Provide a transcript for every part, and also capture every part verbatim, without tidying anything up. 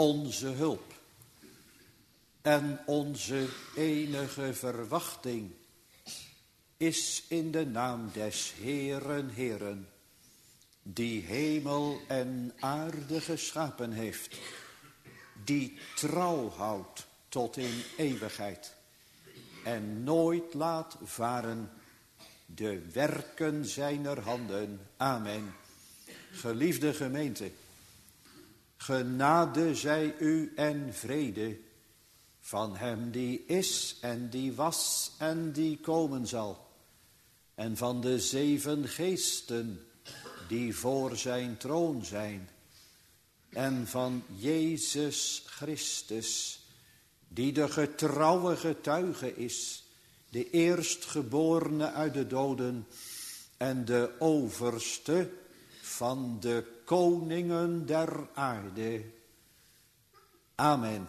onze hulp en onze enige verwachting is in de naam des Heeren Heeren, die hemel en aarde geschapen heeft, die trouw houdt tot in eeuwigheid en nooit laat varen de werken zijner handen. Amen. Geliefde gemeente, genade zij u en vrede van hem die is en die was en die komen zal, en van de zeven geesten die voor zijn troon zijn, en van Jezus Christus, die de getrouwe getuige is, de eerstgeborene uit de doden en de overste van de koningen der aarde. Amen.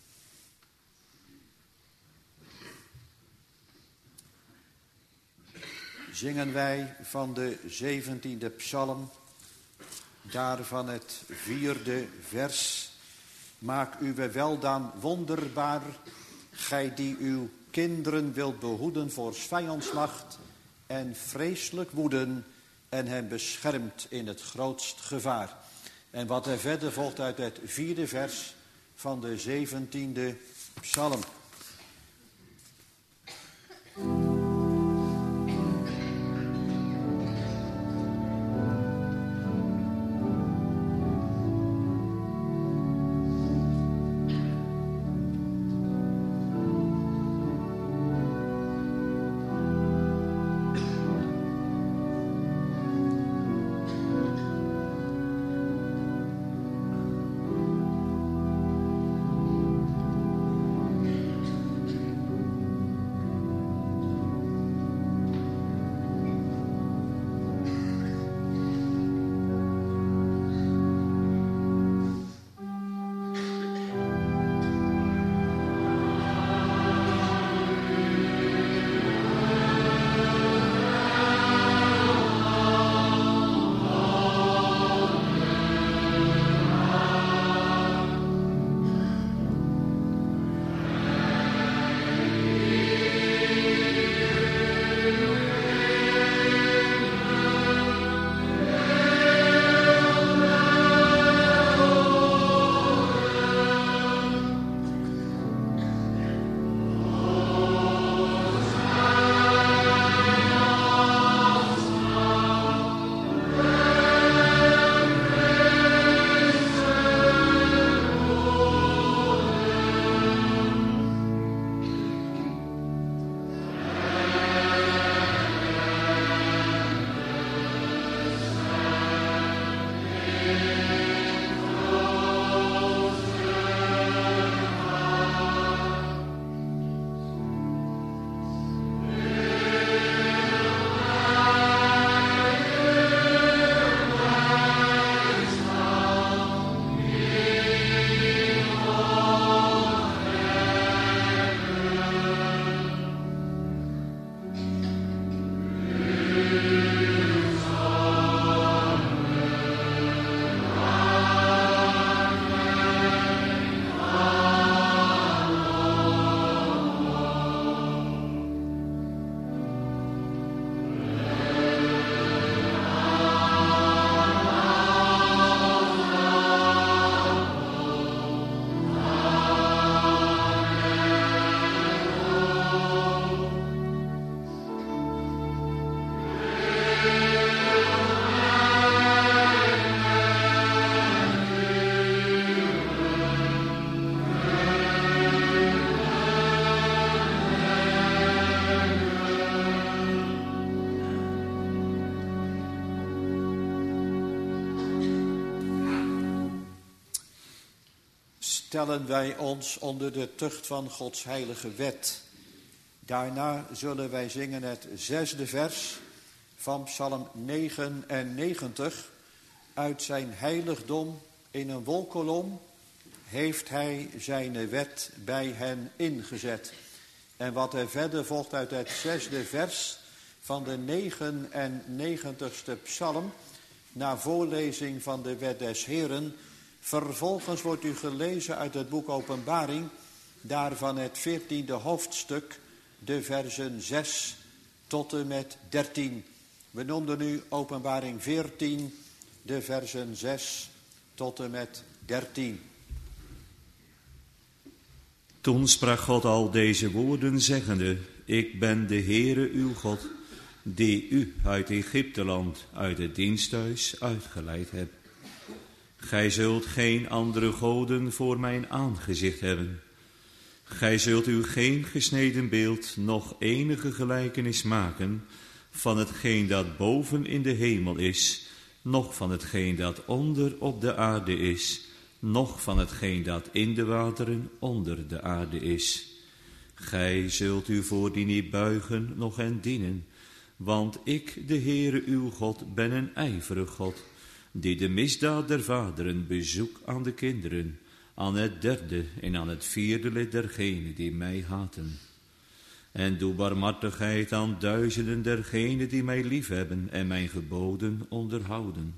Zingen wij van de zeventiende psalm, daarvan het vierde vers. Maak uw weldaan wonderbaar, gij die uw kinderen wilt behoeden voor 's vijands macht en vreselijk woeden en hen beschermt in het grootst gevaar. En wat er verder volgt uit het vierde vers van de zeventiende psalm. Stellen wij ons onder de tucht van Gods heilige wet. Daarna zullen wij zingen het zesde vers van Psalm negenennegentig. Uit zijn heiligdom in een wolkolom heeft hij zijn wet bij hen ingezet. En wat er verder volgt uit het zesde vers van de negenennegentigste psalm, na voorlezing van de wet des Heeren, Vervolgens wordt u gelezen uit het boek Openbaring, daarvan het veertiende hoofdstuk, de versen zes tot en met dertien. We noemden nu Openbaring veertien, de versen zes tot en met dertien. Toen sprak God al deze woorden zeggende, ik ben de Heere uw God, die u uit Egypteland, uit het diensthuis uitgeleid hebt. Gij zult geen andere goden voor mijn aangezicht hebben. Gij zult u geen gesneden beeld, noch enige gelijkenis maken van hetgeen dat boven in de hemel is, noch van hetgeen dat onder op de aarde is, noch van hetgeen dat in de wateren onder de aarde is. Gij zult u voor die niet buigen, noch hen dienen, want ik, de Heere uw God, ben een ijverig God, die de misdaad der vaderen bezoek aan de kinderen, aan het derde en aan het vierde lid dergenen die mij haten. En doe barmhartigheid aan duizenden dergenen die mij liefhebben en mijn geboden onderhouden.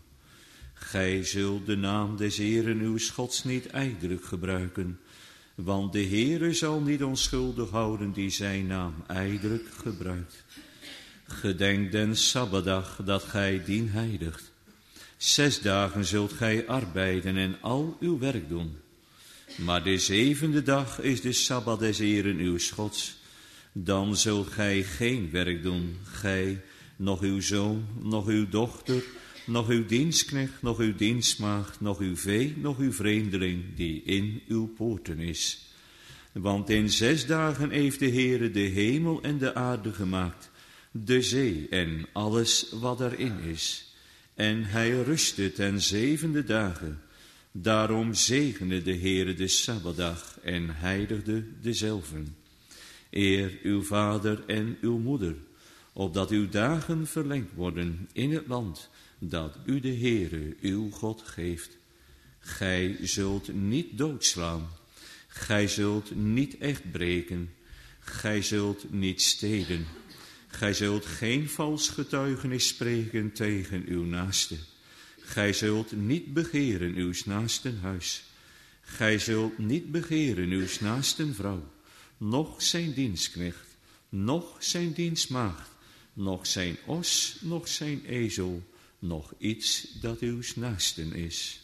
Gij zult de naam des Heeren uw Gods niet ijdelijk gebruiken, want de Heere zal niet onschuldig houden die zijn naam ijdelijk gebruikt. Gedenk den Sabbatdag dat gij dien heiligt. Zes dagen zult gij arbeiden en al uw werk doen. Maar de zevende dag is de Sabbat des Heeren uw Gods. Dan zult gij geen werk doen, gij, noch uw zoon, noch uw dochter, noch uw dienstknecht, noch uw dienstmaagd, noch uw vee, noch uw vreemdeling die in uw poorten is. Want in zes dagen heeft de Heere de hemel en de aarde gemaakt, de zee en alles wat erin is. En hij rustte ten zevende dagen. Daarom zegende de Heere de Sabbatdag en heiligde dezelven. Eer uw vader en uw moeder, opdat uw dagen verlengd worden in het land dat u de Heere uw God geeft. Gij zult niet doodslaan, gij zult niet echt breken, gij zult niet stelen, gij zult geen vals getuigenis spreken tegen uw naaste. Gij zult niet begeren uw naasten huis. Gij zult niet begeren uw naasten vrouw, noch zijn dienstknecht, noch zijn dienstmaagd, noch zijn os, noch zijn ezel, noch iets dat uw naasten is.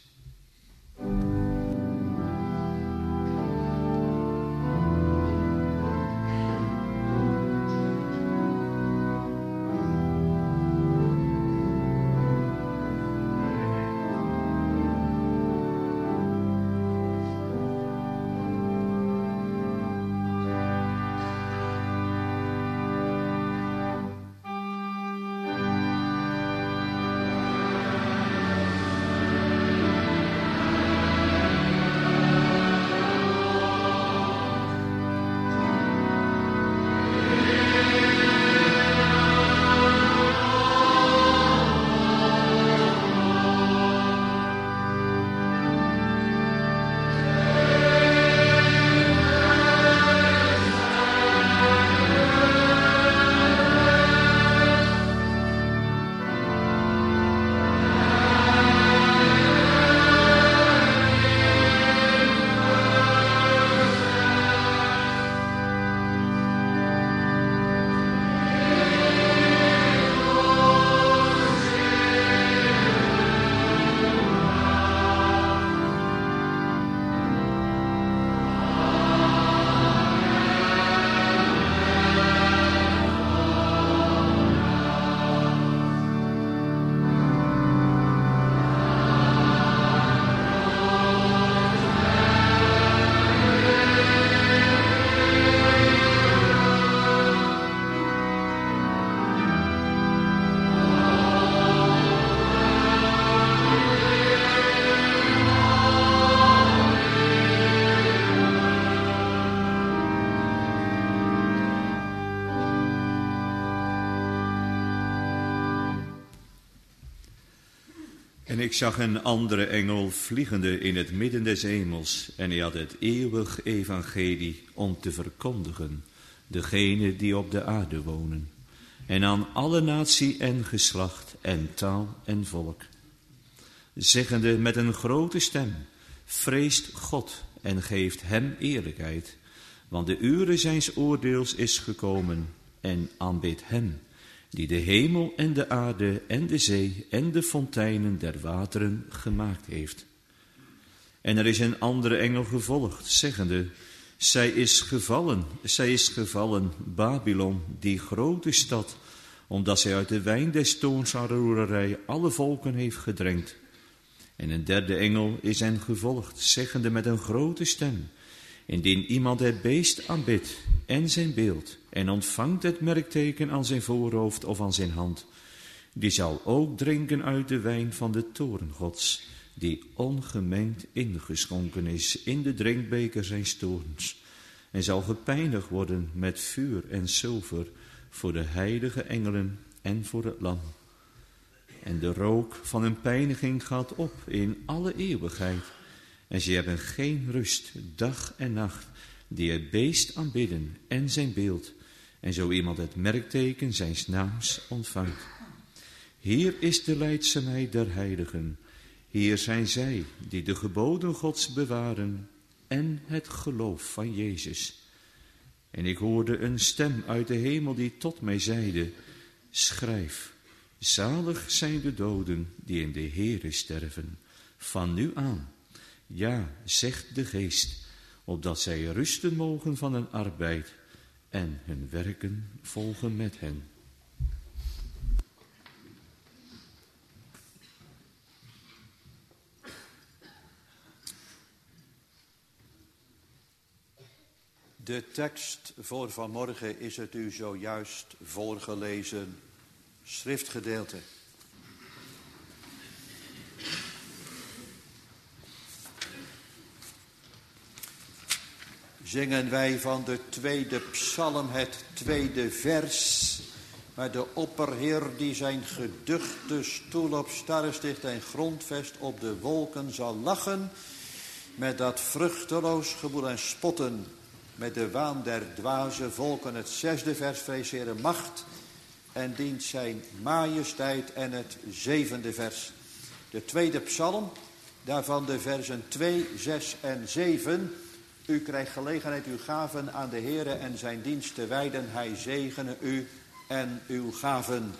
En ik zag een andere engel vliegende in het midden des hemels, en hij had het eeuwig evangelie om te verkondigen, degene die op de aarde wonen, en aan alle natie en geslacht en taal en volk, zeggende met een grote stem: Vreest God en geeft hem eerlijkheid, want de ure zijns oordeels is gekomen, en aanbidt hem, die de hemel en de aarde en de zee en de fonteinen der wateren gemaakt heeft. En er is een andere engel gevolgd, zeggende, zij is gevallen, zij is gevallen, Babylon, die grote stad, omdat zij uit de wijn des toorns haar roererij alle volken heeft gedrenkt. En een derde engel is hen gevolgd, zeggende met een grote stem, indien iemand het beest aanbidt en zijn beeld, en ontvangt het merkteken aan zijn voorhoofd of aan zijn hand, die zal ook drinken uit de wijn van de toorn Gods, die ongemengd ingeschonken is in de drinkbeker zijns toorns, en zal gepijnigd worden met vuur en zilver voor de heilige engelen en voor het lam. En de rook van hun pijniging gaat op in alle eeuwigheid, en ze hebben geen rust, dag en nacht, die het beest aanbidden en zijn beeld, en zo iemand het merkteken zijns naams ontvangt. Hier is de lijdzaamheid der heiligen. Hier zijn zij die de geboden Gods bewaren en het geloof van Jezus. En ik hoorde een stem uit de hemel die tot mij zeide, schrijf, zalig zijn de doden die in de Heere sterven, van nu aan. Ja, zegt de Geest, opdat zij rusten mogen van hun arbeid en hun werken volgen met hen. De tekst voor vanmorgen is het u zojuist voorgelezen schriftgedeelte. Zingen wij van de tweede psalm het tweede vers, waar de opperheer die zijn geduchte stoel op starresticht en grondvest op de wolken zal lachen, met dat vruchteloos gewoel en spotten, met de waan der dwaze volken. Het zesde vers, vrees Heere macht en dient zijn majesteit, en het zevende vers. De tweede psalm, daarvan de versen twee, zes en zeven. U krijgt gelegenheid uw gaven aan de Heere en zijn dienst te wijden. Hij zegene u en uw gaven.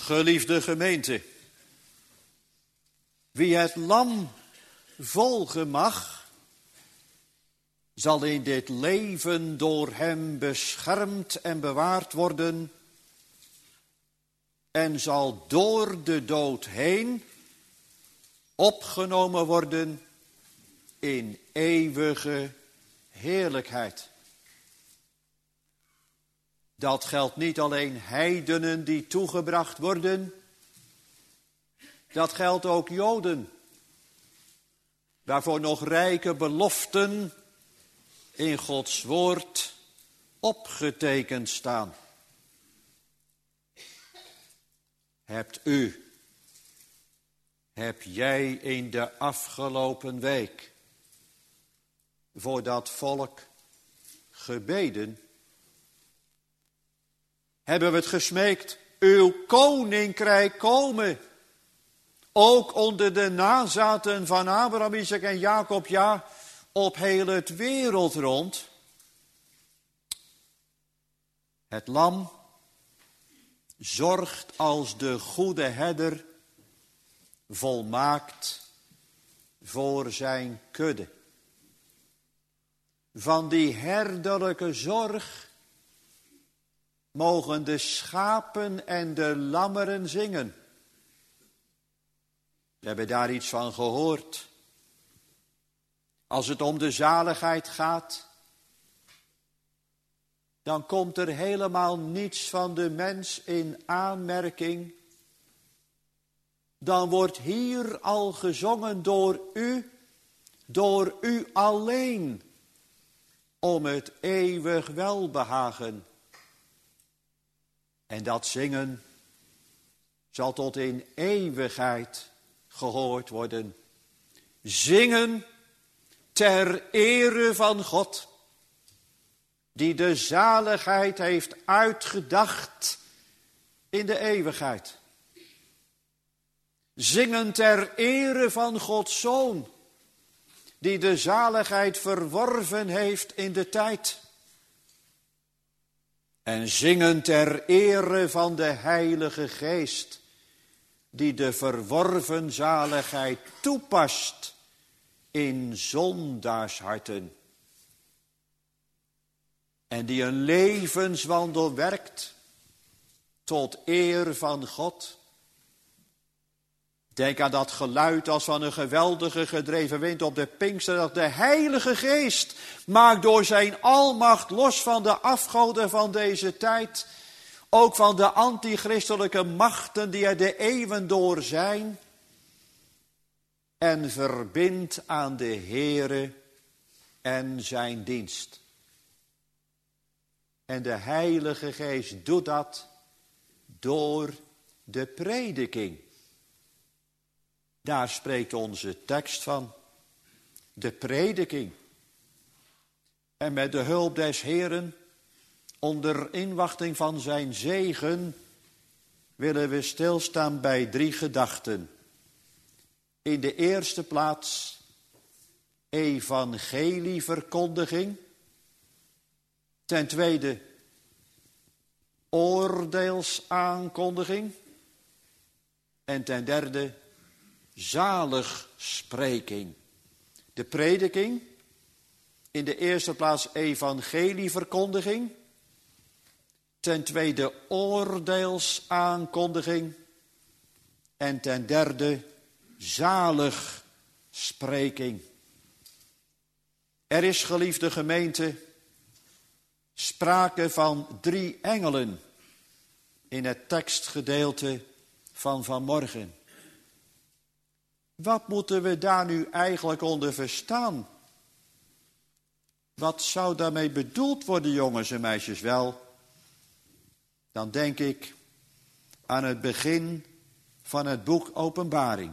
Geliefde gemeente, wie het lam volgen mag, zal in dit leven door hem beschermd en bewaard worden en zal door de dood heen opgenomen worden in eeuwige heerlijkheid. Dat geldt niet alleen heidenen die toegebracht worden, dat geldt ook Joden, waarvoor nog rijke beloften in Gods woord opgetekend staan. Hebt u, heb jij in de afgelopen week voor dat volk gebeden? Hebben we het gesmeekt, uw koninkrijk komen, ook onder de nazaten van Abraham, Isaac en Jacob, ja, op heel het wereld rond. Het lam zorgt als de goede herder volmaakt voor zijn kudde. Van die herderlijke zorg mogen de schapen en de lammeren zingen. We hebben daar iets van gehoord. Als het om de zaligheid gaat, dan komt er helemaal niets van de mens in aanmerking. Dan wordt hier al gezongen door u, door u alleen, om het eeuwig welbehagen. En dat zingen zal tot in eeuwigheid gehoord worden. Zingen ter ere van God, die de zaligheid heeft uitgedacht in de eeuwigheid. Zingen ter ere van Gods Zoon, die de zaligheid verworven heeft in de tijd. En zingen ter ere van de Heilige Geest, die de verworven zaligheid toepast in zondaarsharten. En die een levenswandel werkt tot eer van God. Denk aan dat geluid als van een geweldige gedreven wind op de Pinksterdag. De Heilige Geest maakt door zijn almacht los van de afgoden van deze tijd, ook van de antichristelijke machten die er de eeuwen door zijn, en verbindt aan de Heere en zijn dienst. En de Heilige Geest doet dat door de prediking. Daar spreekt onze tekst van. De prediking. En met de hulp des Heeren, onder inwachting van zijn zegen, willen we stilstaan bij drie gedachten. In de eerste plaats evangelieverkondiging. Ten tweede oordeelsaankondiging. En ten derde zaligspreking. De prediking. In de eerste plaats evangelieverkondiging. Ten tweede oordeelsaankondiging. En ten derde zaligspreking. Er is, geliefde gemeente, sprake van drie engelen in het tekstgedeelte van vanmorgen. Wat moeten we daar nu eigenlijk onder verstaan? Wat zou daarmee bedoeld worden, jongens en meisjes? Wel, dan denk ik aan het begin van het boek Openbaring.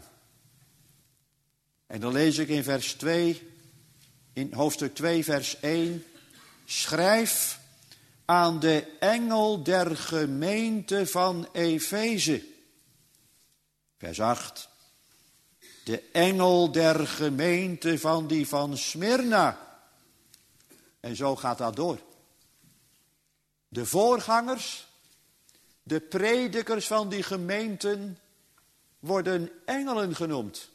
En dan lees ik in vers twee, in hoofdstuk twee, vers één. Schrijf aan de engel der gemeente van Efeze. Vers acht. De engel der gemeente van die van Smyrna. En zo gaat dat door. De voorgangers, De predikers van die gemeenten worden engelen genoemd.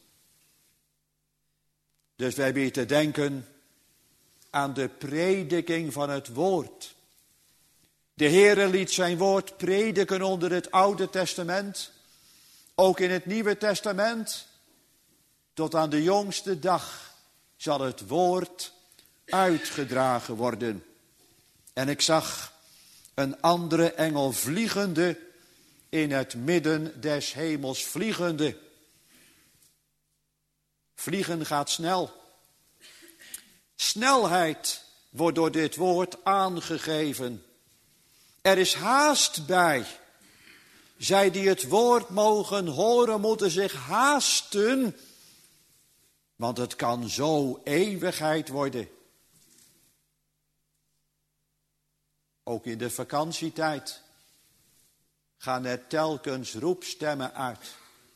Dus wij hebben hier te denken aan de prediking van het woord. De Heere liet zijn woord prediken onder het Oude Testament, ook in het Nieuwe Testament. Tot aan de jongste dag zal het woord uitgedragen worden. En ik zag een andere engel vliegende in het midden des hemels vliegende. Vliegen gaat snel. Snelheid wordt door dit woord aangegeven. Er is haast bij. Zij die het woord mogen horen, moeten zich haasten. Want het kan zo eeuwigheid worden. Ook in de vakantietijd gaan er telkens roepstemmen uit.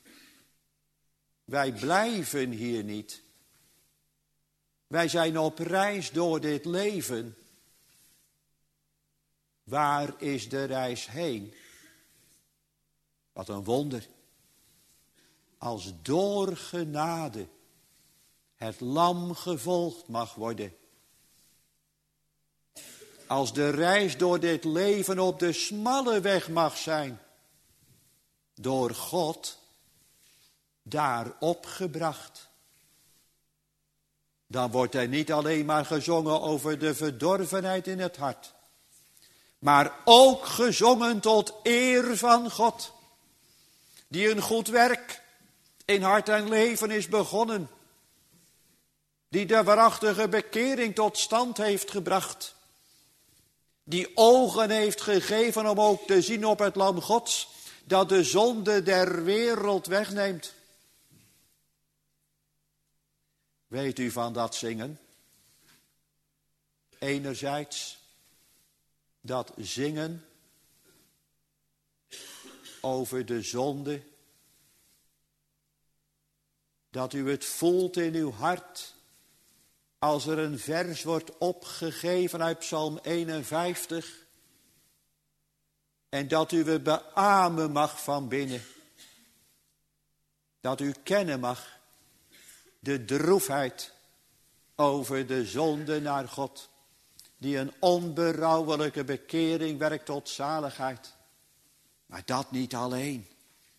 Wij blijven hier niet. Wij zijn op reis door dit leven. Waar is de reis heen? Wat een wonder. Als door genade het lam gevolgd mag worden. Als de reis door dit leven op de smalle weg mag zijn. Door God daar opgebracht. Dan wordt er niet alleen maar gezongen over de verdorvenheid in het hart. Maar ook gezongen tot eer van God. Die een goed werk in hart en leven is begonnen. Die de waarachtige bekering tot stand heeft gebracht. Die ogen heeft gegeven om ook te zien op het lam Gods. Dat de zonde der wereld wegneemt. Weet u van dat zingen? Enerzijds dat zingen over de zonde. Dat u het voelt in uw hart. Als er een vers wordt opgegeven uit Psalm eenenvijftig. En dat u het beamen mag van binnen. Dat u kennen mag. De droefheid over de zonde naar God. Die een onberouwelijke bekering werkt tot zaligheid. Maar dat niet alleen.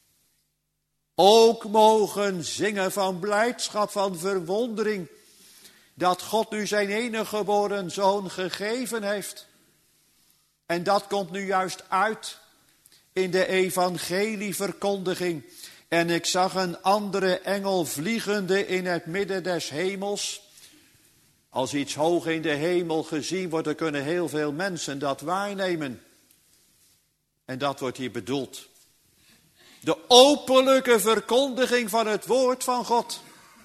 Ook mogen zingen van blijdschap, van verwondering. Dat God nu zijn enige geboren zoon gegeven heeft. En dat komt nu juist uit in de evangelieverkondiging. En ik zag een andere engel vliegende in het midden des hemels. Als iets hoog in de hemel gezien wordt, dan kunnen heel veel mensen dat waarnemen. En dat wordt hier bedoeld. De openlijke verkondiging van het woord van God.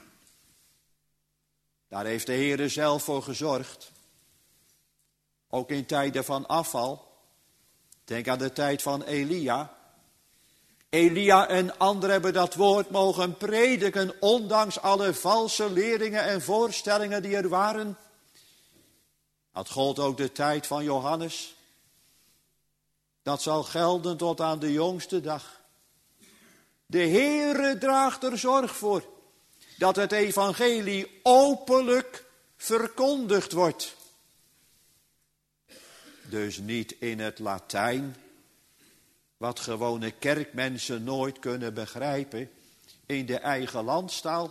Daar heeft de Heere zelf voor gezorgd. Ook in tijden van afval. Denk aan de tijd van Elia. Elia en anderen hebben dat woord mogen prediken, ondanks alle valse leringen en voorstellingen die er waren. Dat gold ook de tijd van Johannes. Dat zal gelden tot aan de jongste dag. De Heere draagt er zorg voor dat het evangelie openlijk verkondigd wordt. Dus niet in het Latijn, wat gewone kerkmensen nooit kunnen begrijpen, in de eigen landstaal.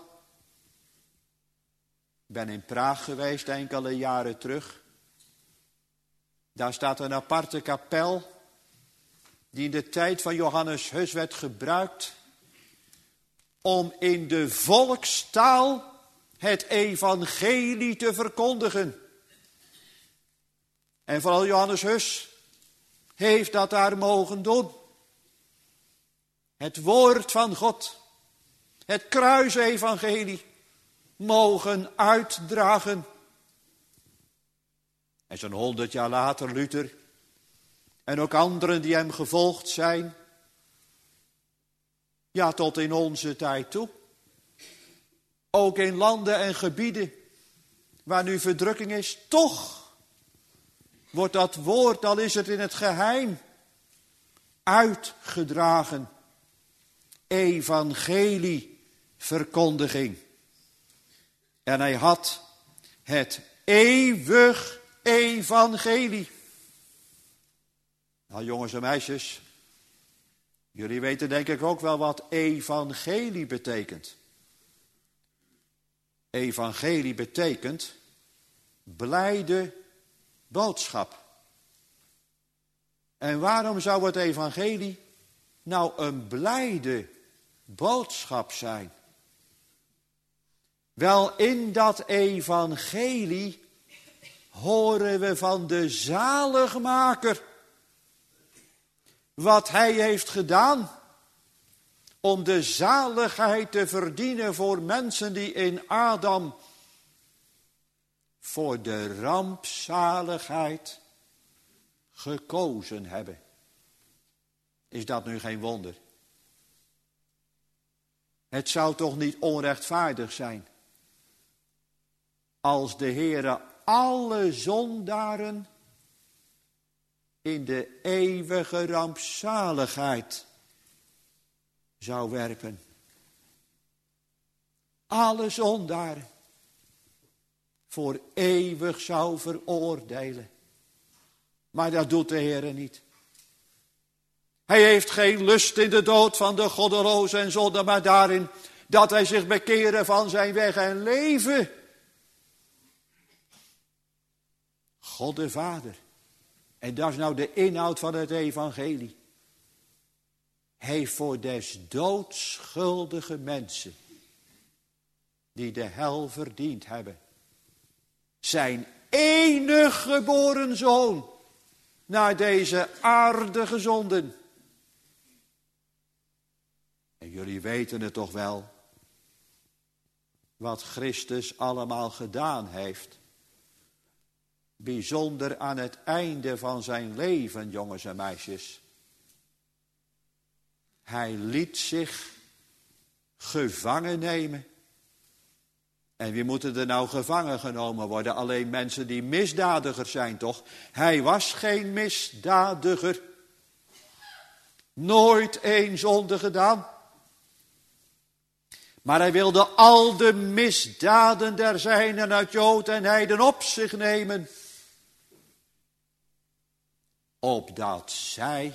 Ik ben in Praag geweest enkele jaren terug. Daar staat een aparte kapel, die in de tijd van Johannes Hus werd gebruikt om in de volkstaal het evangelie te verkondigen. En vooral Johannes Hus heeft dat daar mogen doen. Het woord van God, het kruisevangelie, mogen uitdragen. En zo'n honderd jaar later Luther en ook anderen die hem gevolgd zijn. Ja, tot in onze tijd toe. Ook in landen en gebieden waar nu verdrukking is, toch wordt dat woord, al is het in het geheim, uitgedragen evangelieverkondiging. En hij had het eeuwig evangelie. Nou jongens en meisjes, jullie weten denk ik ook wel wat evangelie betekent. Evangelie betekent blijde boodschap. En waarom zou het evangelie nou een blijde boodschap zijn? Wel, in dat evangelie horen we van de zaligmaker. Wat hij heeft gedaan om de zaligheid te verdienen voor mensen die in Adam voor de rampzaligheid gekozen hebben. Is dat nu geen wonder? Het zou toch niet onrechtvaardig zijn als de Heere alle zondaren in de eeuwige rampzaligheid zou werpen. Alle zondaren voor eeuwig zou veroordelen. Maar dat doet de Heere niet. Hij heeft geen lust in de dood van de goddeloze en zonde, maar daarin dat hij zich bekeren van zijn weg en leven. God de Vader. En dat is nou de inhoud van het evangelie. Heeft voor des doods schuldige mensen, die de hel verdiend hebben, zijn enig geboren zoon naar deze aarde gezonden. En jullie weten het toch wel, wat Christus allemaal gedaan heeft. Bijzonder aan het einde van zijn leven, jongens en meisjes. Hij liet zich gevangen nemen. En wie moeten er nou gevangen genomen worden? Alleen mensen die misdadigers zijn, toch? Hij was geen misdadiger. Nooit één zonde gedaan. Maar hij wilde al de misdaden der zijnen uit Jood en Heiden op zich nemen. Opdat zij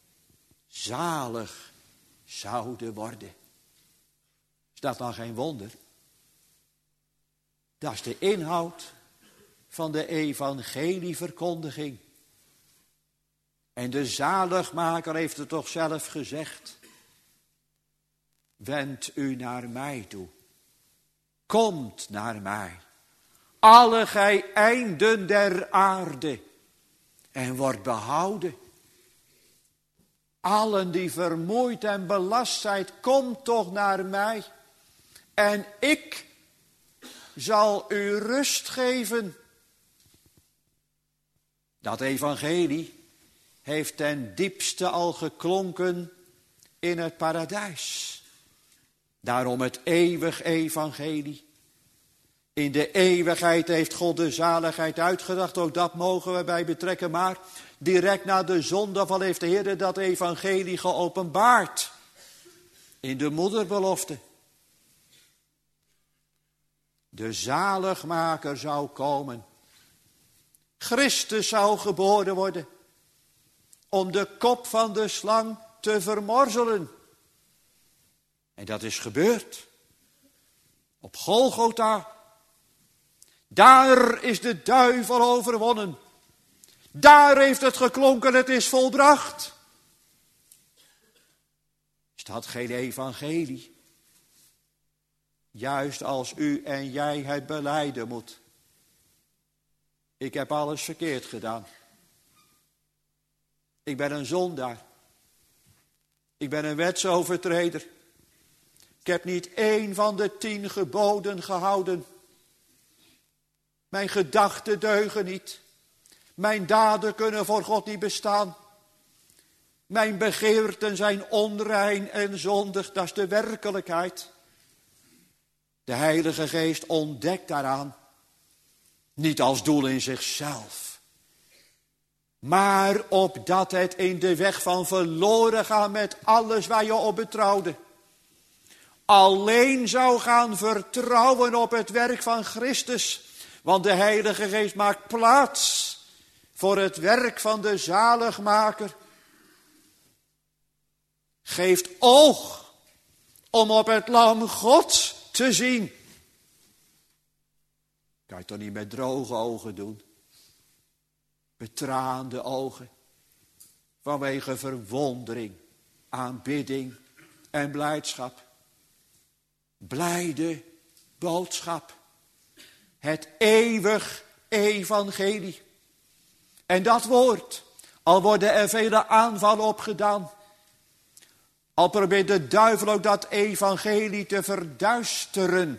zalig zouden worden. Is dat dan geen wonder? Dat is de inhoud van de evangelieverkondiging. En de zaligmaker heeft het toch zelf gezegd. Wend u naar mij toe. Komt naar mij. Alle gij einden der aarde. En wordt behouden. Allen die vermoeid en belast zijn, kom toch naar mij. En ik zal u rust geven. Dat evangelie heeft ten diepste al geklonken in het paradijs. Daarom het eeuwig evangelie. In de eeuwigheid heeft God de zaligheid uitgedacht. Ook dat mogen we bij betrekken. Maar direct na de zondeval heeft de Heer dat evangelie geopenbaard. In de moederbelofte. De zaligmaker zou komen. Christus zou geboren worden. Om de kop van de slang te vermorzelen. En dat is gebeurd. Op Golgotha. Daar is de duivel overwonnen. Daar heeft het geklonken, het is volbracht. Is dat geen evangelie? Juist als u en jij het belijden moet. Ik heb alles verkeerd gedaan. Ik ben een zondaar. Ik ben een wetsovertreder. Ik heb niet één van de tien geboden gehouden. Mijn gedachten deugen niet. Mijn daden kunnen voor God niet bestaan. Mijn begeerten zijn onrein en zondig. Dat is de werkelijkheid. De Heilige Geest ontdekt daaraan. Niet als doel in zichzelf. maar opdat het in de weg van verloren gaan met alles waar je op betrouwde, alleen zou gaan vertrouwen op het werk van Christus. Want de Heilige Geest maakt plaats voor het werk van de zaligmaker. Geeft oog om op het lam Gods te zien. Kan je toch niet met droge ogen doen? Betraande ogen. Vanwege verwondering, aanbidding en blijdschap. Blijde boodschap. Het eeuwig evangelie. En dat woord, al worden er vele aanvallen op gedaan. Al probeert de duivel ook dat evangelie te verduisteren.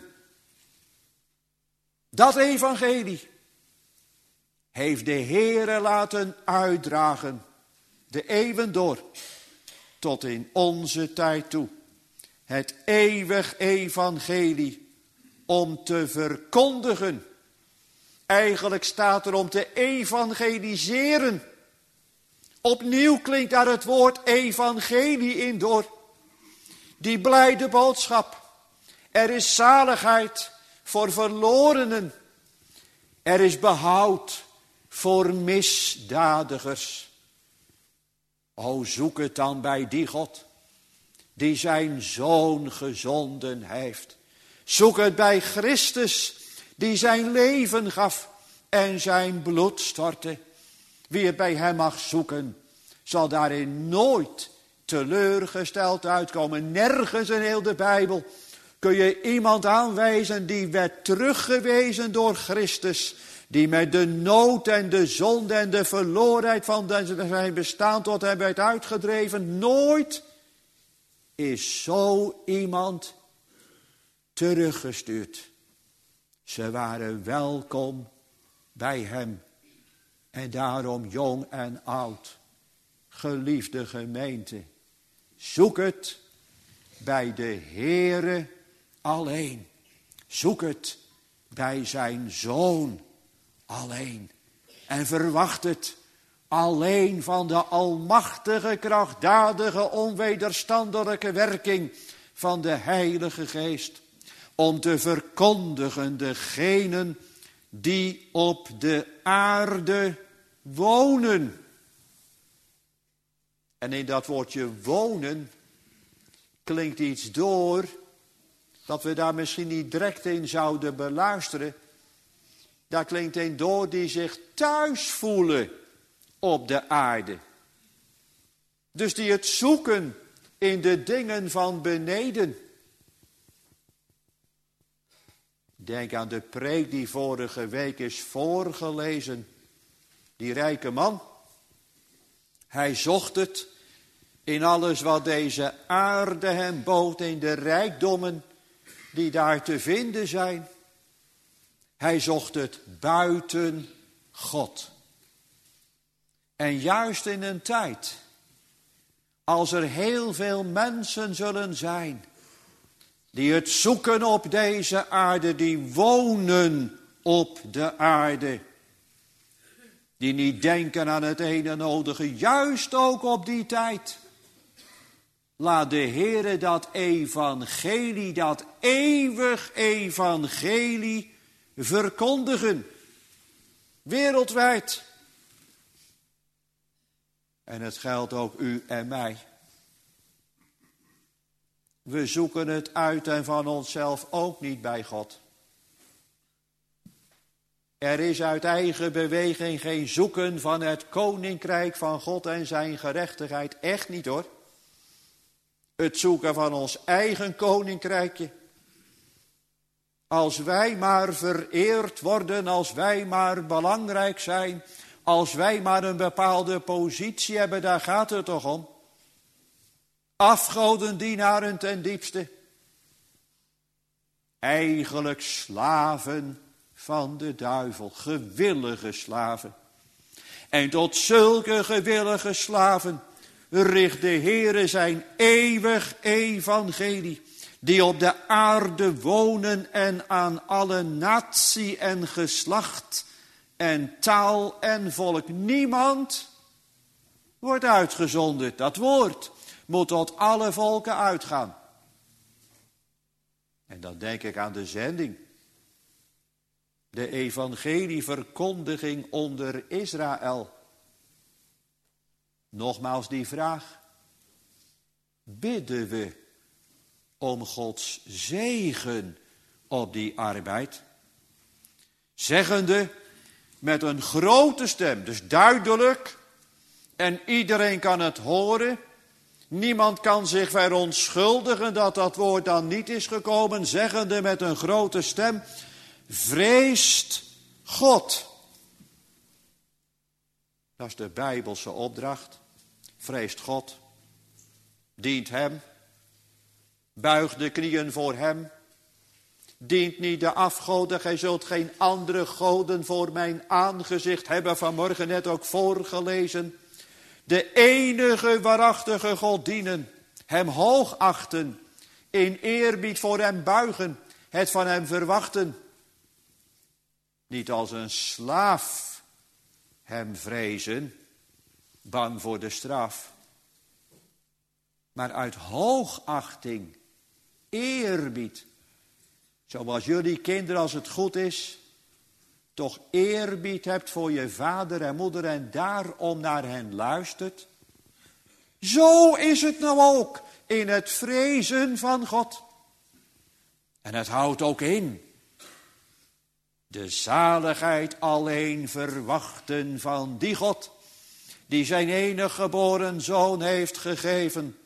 Dat evangelie heeft de Heere laten uitdragen, de eeuwen door, tot in onze tijd toe. Het eeuwig evangelie om te verkondigen. Eigenlijk staat er om te evangeliseren. Opnieuw klinkt daar het woord evangelie in door. Die blijde boodschap. Er is zaligheid voor verlorenen. Er is behoud voor misdadigers. O, zoek het dan bij die God die zijn zoon gezonden heeft. Zoek het bij Christus die zijn leven gaf en zijn bloed stortte. Wie het bij hem mag zoeken, zal daarin nooit teleurgesteld uitkomen. Nergens in heel de Bijbel kun je iemand aanwijzen die werd teruggewezen door Christus, die met de nood en de zonde en de verlorenheid van zijn bestaan tot hem werd uitgedreven. Nooit is zo iemand teruggestuurd. Ze waren welkom bij hem. En daarom jong en oud, geliefde gemeente, zoek het bij de Heere alleen. Zoek het bij zijn Zoon alleen. En verwacht het alleen van de almachtige, krachtdadige, onwederstandelijke werking van de Heilige Geest. Om te verkondigen degenen die op de aarde wonen. En in dat woordje wonen klinkt iets door dat we daar misschien niet direct in zouden beluisteren. Daar klinkt een door die zich thuis voelen op de aarde. Dus die het zoeken in de dingen van beneden. Denk aan de preek die vorige week is voorgelezen. Die rijke man. Hij zocht het in alles wat deze aarde hem bood, in de rijkdommen die daar te vinden zijn. Hij zocht het buiten God. En juist in een tijd als er heel veel mensen zullen zijn die het zoeken op deze aarde, die wonen op de aarde. Die niet denken aan het ene nodige, juist ook op die tijd. Laat de Heere dat evangelie, dat eeuwig evangelie verkondigen. Wereldwijd. En het geldt ook u en mij. We zoeken het uit en van onszelf ook niet bij God. Er is uit eigen beweging geen zoeken van het koninkrijk van God en zijn gerechtigheid. Echt niet hoor. Het zoeken van ons eigen koninkrijkje. Als wij maar vereerd worden, als wij maar belangrijk zijn, als wij maar een bepaalde positie hebben, daar gaat het toch om. Afgodendienaren ten diepste. Eigenlijk slaven van de duivel, gewillige slaven. En tot zulke gewillige slaven richt de Heere zijn eeuwig evangelie, die op de aarde wonen en aan alle natie en geslacht en taal en volk. Niemand wordt uitgezonden. Dat woord moet tot alle volken uitgaan. En dan denk ik aan de zending. De evangelieverkondiging onder Israël. Nogmaals die vraag. Bidden we om Gods zegen op die arbeid? Zeggende met een grote stem, dus duidelijk, en iedereen kan het horen. Niemand kan zich verontschuldigen dat dat woord dan niet is gekomen, zeggende met een grote stem, vreest God. Dat is de Bijbelse opdracht. Vreest God. Dient hem. Buigt de knieën voor hem. Dient niet de afgoden. Gij zult geen andere goden voor mijn aangezicht hebben. Vanmorgen net ook voorgelezen. De enige waarachtige God dienen. Hem hoogachten. In eerbied voor hem buigen. Het van hem verwachten. Niet als een slaaf hem vrezen. Bang voor de straf. Maar uit hoogachting, eerbied. Zoals jullie kinderen, als het goed is, toch eerbied hebt voor je vader en moeder en daarom naar hen luistert. Zo is het nou ook in het vrezen van God. En het houdt ook in de zaligheid alleen verwachten van die God, die zijn enige geboren zoon heeft gegeven.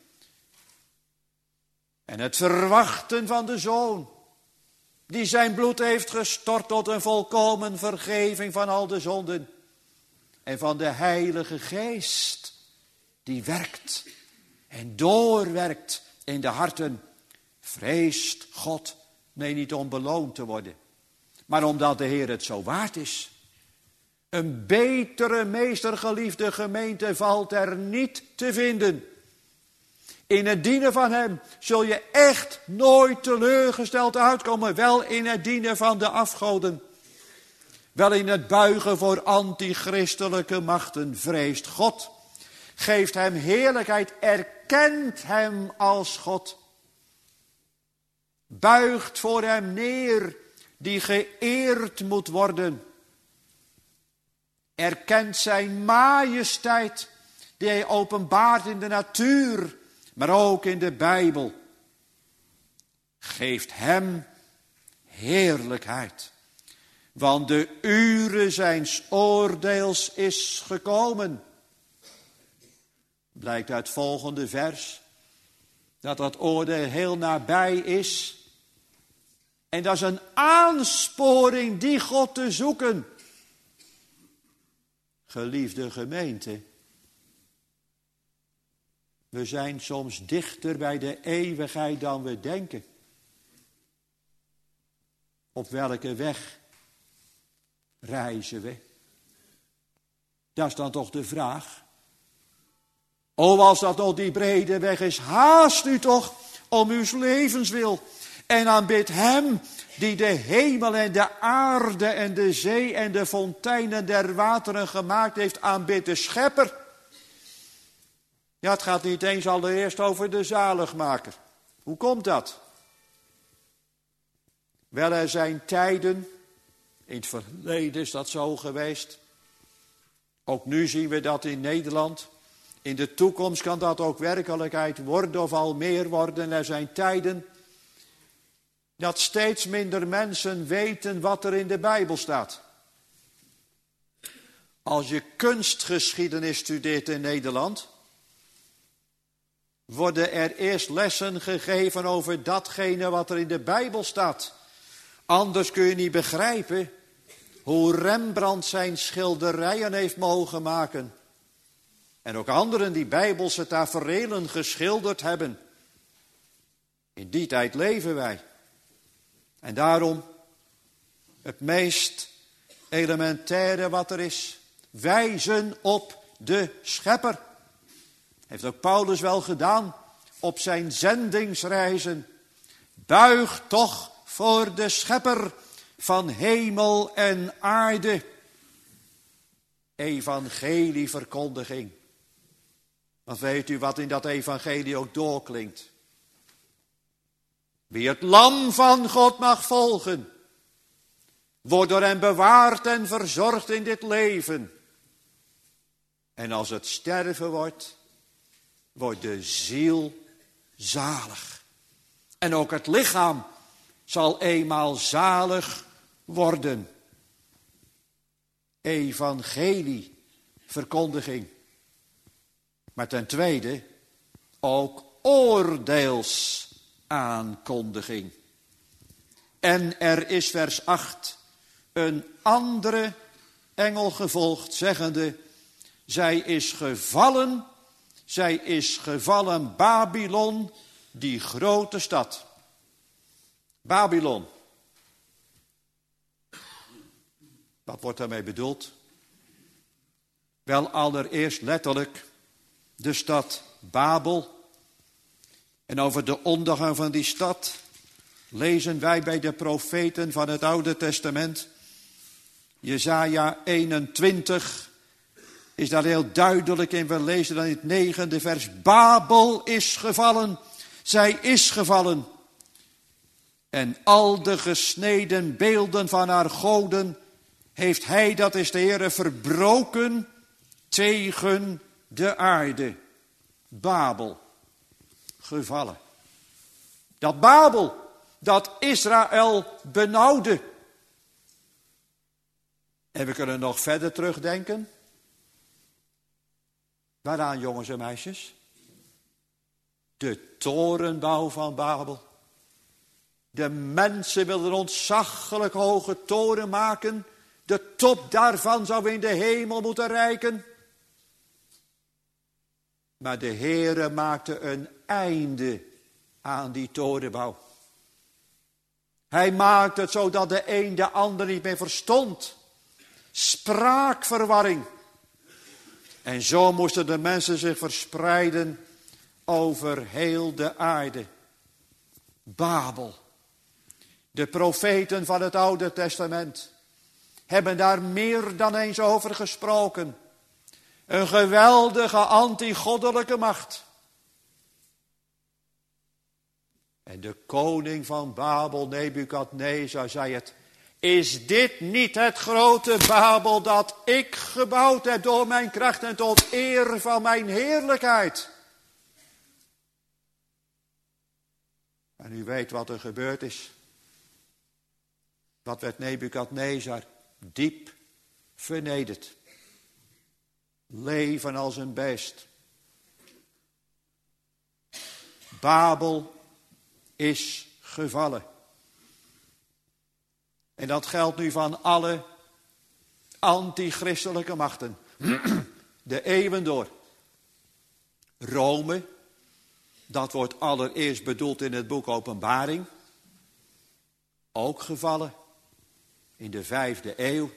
En het verwachten van de Zoon, die zijn bloed heeft gestort tot een volkomen vergeving van al de zonden. En van de Heilige Geest, die werkt en doorwerkt in de harten. Vreest God, nee, niet om beloond te worden, maar omdat de Heer het zo waard is. Een betere meestergeliefde gemeente valt er niet te vinden. In het dienen van hem zul je echt nooit teleurgesteld uitkomen. Wel in het dienen van de afgoden. Wel in het buigen voor antichristelijke machten. Vreest God. Geeft hem heerlijkheid. Erkent hem als God. Buigt voor hem neer. Die geëerd moet worden. Erkent zijn majesteit. Die hij openbaart in de natuur. Maar ook in de Bijbel. Geeft hem heerlijkheid. Want de uren zijns oordeels is gekomen. Blijkt uit het volgende vers. Dat dat oordeel heel nabij is. En dat is een aansporing die God te zoeken. Geliefde gemeente. We zijn soms dichter bij de eeuwigheid dan we denken. Op welke weg reizen we? Dat is dan toch de vraag. O, als dat nog die brede weg is, haast u toch om uw levenswil. En aanbid hem die de hemel en de aarde en de zee en de fonteinen der wateren gemaakt heeft. Aanbid de schepper. Ja, het gaat niet eens allereerst over de zaligmaker. Hoe komt dat? Wel, er zijn tijden, in het verleden is dat zo geweest. Ook nu zien we dat in Nederland. In de toekomst kan dat ook werkelijkheid worden of al meer worden. Er zijn tijden dat steeds minder mensen weten wat er in de Bijbel staat. Als je kunstgeschiedenis studeert in Nederland, worden er eerst lessen gegeven over datgene wat er in de Bijbel staat. Anders kun je niet begrijpen hoe Rembrandt zijn schilderijen heeft mogen maken. En ook anderen die Bijbelse taferelen geschilderd hebben. In die tijd leven wij. En daarom het meest elementaire wat er is. Wijzen op de schepper. Heeft ook Paulus wel gedaan op zijn zendingsreizen. Buig toch voor de schepper van hemel en aarde. Evangelieverkondiging. Want weet u wat in dat evangelie ook doorklinkt? Wie het lam van God mag volgen, wordt door hem bewaard en verzorgd in dit leven. En als het sterven wordt, wordt de ziel zalig. En ook het lichaam zal eenmaal zalig worden. Evangelie, verkondiging. Maar ten tweede ook oordeelsaankondiging. En er is vers acht een andere engel gevolgd, zeggende: zij is gevallen, zij is gevallen Babylon, die grote stad. Babylon. Wat wordt daarmee bedoeld? Wel, allereerst letterlijk de stad Babel. En over de ondergang van die stad lezen wij bij de profeten van het Oude Testament. Jesaja eenentwintig is daar heel duidelijk in. We lezen dan in het negende vers: Babel is gevallen, zij is gevallen. En al de gesneden beelden van haar goden heeft hij, dat is de Heere, verbroken tegen de aarde. Babel, gevallen. Dat Babel, dat Israël benauwde. En we kunnen nog verder terugdenken. Waaraan, jongens en meisjes? De torenbouw van Babel. De mensen wilden een ontzaglijk hoge toren maken. De top daarvan zou in de hemel moeten reiken. Maar de Heere maakte een einde aan die torenbouw. Hij maakte het zo dat de een de ander niet meer verstond. Spraakverwarring. En zo moesten de mensen zich verspreiden over heel de aarde. Babel. De profeten van het Oude Testament hebben daar meer dan eens over gesproken. Een geweldige antigoddelijke macht. En de koning van Babel, Nebukadnezar, zei het: is dit niet het grote Babel dat ik gebouwd heb door mijn kracht en tot eer van mijn heerlijkheid? En u weet wat er gebeurd is. Wat werd Nebukadnezar diep vernederd. Leven als een beest. Babel is gevallen. En dat geldt nu van alle antichristelijke machten. De eeuwen door. Rome, dat wordt allereerst bedoeld in het boek Openbaring. Ook gevallen in de vijfde eeuw.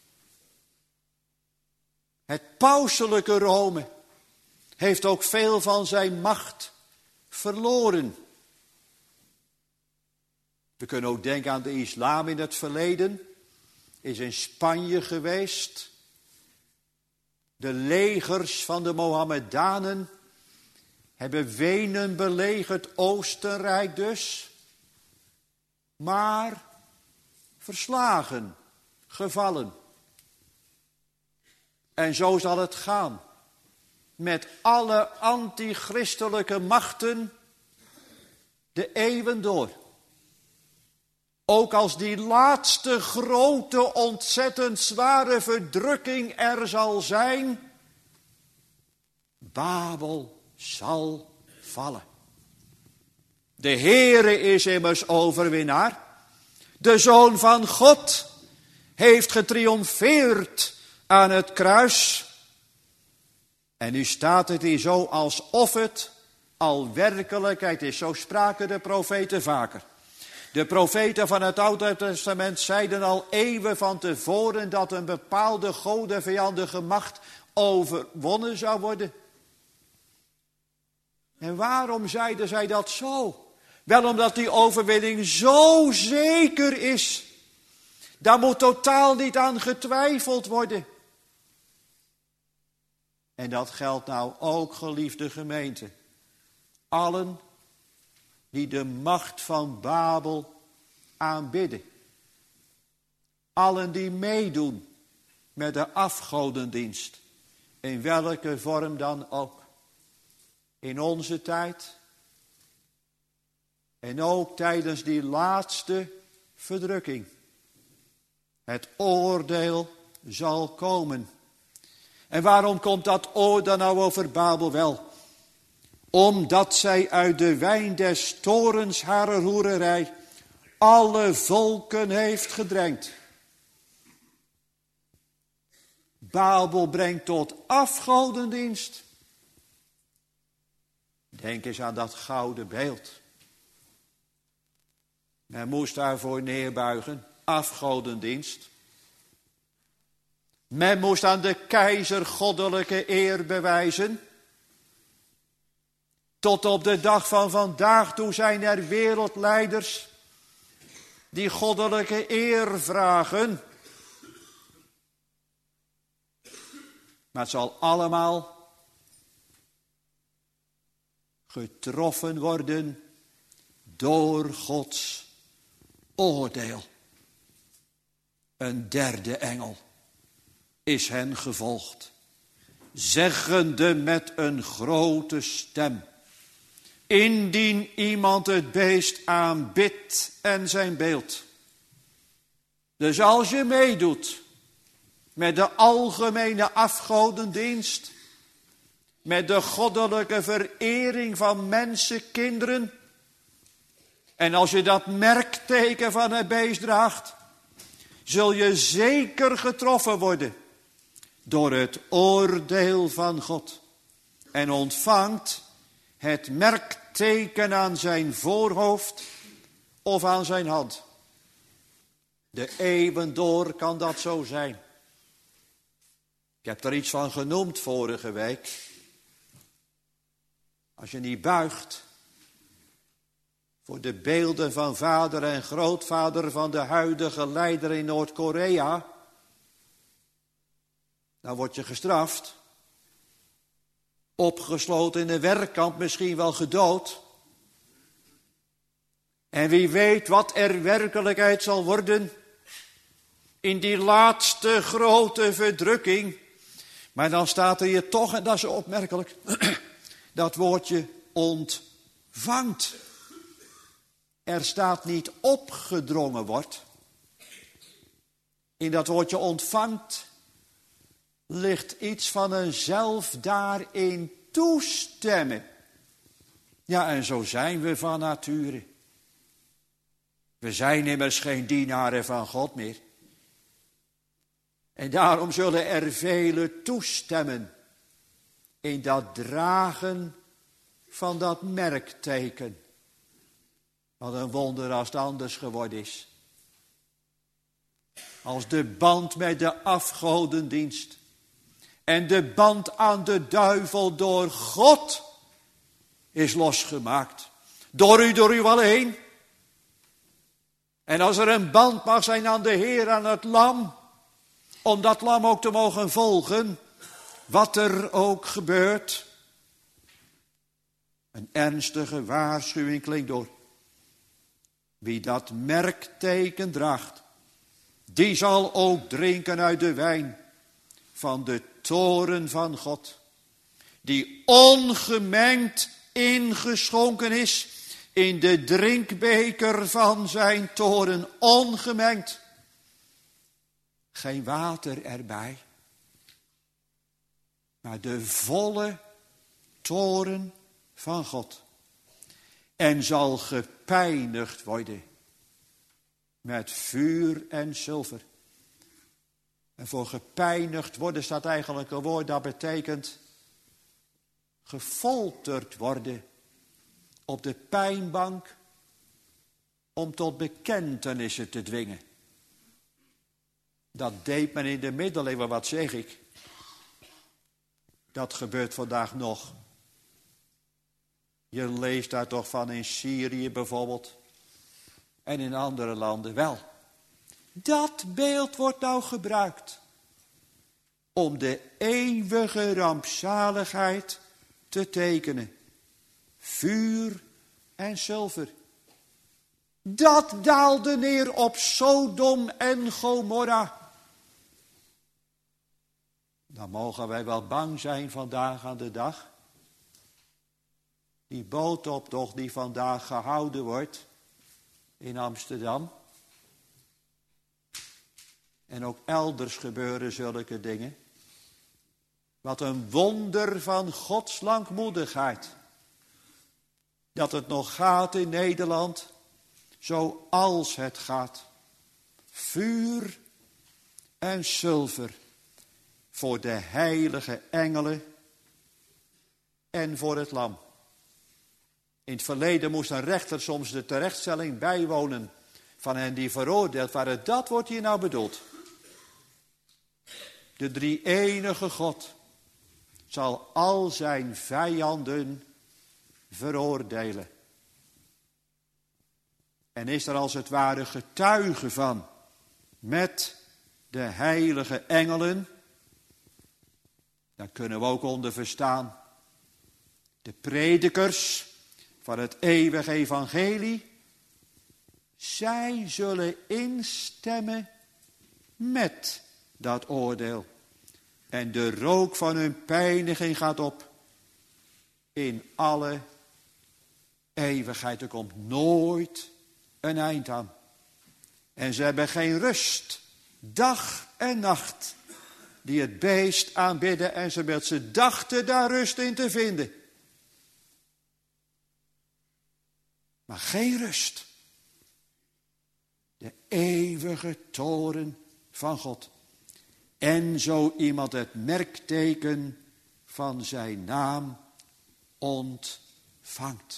Het pauselijke Rome heeft ook veel van zijn macht verloren. We kunnen ook denken aan de islam in het verleden. Is in Spanje geweest. De legers van de Mohammedanen hebben Wenen belegerd, Oostenrijk dus. Maar verslagen, gevallen. En zo zal het gaan met alle antichristelijke machten de eeuwen door. Ook als die laatste grote, ontzettend zware verdrukking er zal zijn, Babel zal vallen. De Heere is immers overwinnaar. De Zoon van God heeft getriomfeerd aan het kruis. En nu staat het hier zo alsof het al werkelijkheid is. Zo spraken de profeten vaker. De profeten van het Oude Testament zeiden al eeuwen van tevoren dat een bepaalde godenvijandige macht overwonnen zou worden. En waarom zeiden zij dat zo? Wel omdat die overwinning zo zeker is. Daar moet totaal niet aan getwijfeld worden. En dat geldt nou ook, geliefde gemeente. Allen die de macht van Babel aanbidden. Allen die meedoen met de afgodendienst. In welke vorm dan ook. In onze tijd. En ook tijdens die laatste verdrukking. Het oordeel zal komen. En waarom komt dat oordeel nou over Babel wel? Omdat zij uit de wijn des torens haar hoererij alle volken heeft gedrenkt. Babel brengt tot afgodendienst. Denk eens aan dat gouden beeld. Men moest daarvoor neerbuigen. Afgodendienst. Men moest aan de keizer goddelijke eer bewijzen. Tot op de dag van vandaag toe zijn er wereldleiders die goddelijke eer vragen. Maar het zal allemaal getroffen worden door Gods oordeel. Een derde engel is hen gevolgd, zeggende met een grote stem: indien iemand het beest aanbidt en zijn beeld. Dus als je meedoet met de algemene afgodendienst, met de goddelijke verering van mensenkinderen, en als je dat merkteken van het beest draagt, zul je zeker getroffen worden door het oordeel van God. En ontvangt het merkteken aan zijn voorhoofd of aan zijn hand. De eeuwen door kan dat zo zijn. Ik heb er iets van genoemd vorige week. Als je niet buigt voor de beelden van vader en grootvader van de huidige leider in Noord-Korea, dan word je gestraft. Opgesloten in een werkkamp, misschien wel gedood. En wie weet wat er werkelijkheid zal worden in die laatste grote verdrukking. Maar dan staat er hier toch, en dat is opmerkelijk, dat woordje ontvangt. Er staat niet opgedrongen wordt. In dat woordje ontvangt ligt iets van een zelf daarin toestemmen. Ja, en zo zijn we van nature. We zijn immers geen dienaren van God meer. En daarom zullen er velen toestemmen in dat dragen van dat merkteken. Wat een wonder als het anders geworden is. Als de band met de afgodendienst en de band aan de duivel door God is losgemaakt. Door u, door u alleen. En als er een band mag zijn aan de Heer, aan het lam, om dat lam ook te mogen volgen, wat er ook gebeurt. Een ernstige waarschuwing klinkt door. Wie dat merkteken draagt, die zal ook drinken uit de wijn van de toren van God, die ongemengd ingeschonken is in de drinkbeker van zijn toren, ongemengd. Geen water erbij, maar de volle toren van God. En zal gepijnigd worden met vuur en zilver. En voor gepijnigd worden staat eigenlijk een woord dat betekent gefolterd worden op de pijnbank om tot bekentenissen te dwingen. Dat deed men in de middeleeuwen, wat zeg ik. Dat gebeurt vandaag nog. Je leest daar toch van in Syrië bijvoorbeeld. En in andere landen wel. Dat beeld wordt nou gebruikt. om de eeuwige rampzaligheid te tekenen. Vuur en zilver. Dat daalde neer op Sodom en Gomorra. Dan mogen wij wel bang zijn vandaag aan de dag. Die bootoptocht die vandaag gehouden wordt in Amsterdam. En ook elders gebeuren zulke dingen. Wat een wonder van Gods langmoedigheid. Dat het nog gaat in Nederland zoals het gaat. Vuur en zilver voor de heilige engelen en voor het lam. In het verleden moest een rechter soms de terechtstelling bijwonen van hen die veroordeeld waren. Dat wordt hier nou bedoeld. De drie-enige God zal al zijn vijanden veroordelen. En is er als het ware getuige van met de heilige engelen. Dan kunnen we ook onder verstaan de predikers van het eeuwige evangelie. Zij zullen instemmen met dat oordeel. En de rook van hun pijniging gaat op in alle eeuwigheid. Er komt nooit een eind aan. En ze hebben geen rust, dag en nacht, die het beest aanbidden en ze, ze dachten daar rust in te vinden. Maar geen rust. De eeuwige toorn van God. En zo iemand het merkteken van zijn naam ontvangt.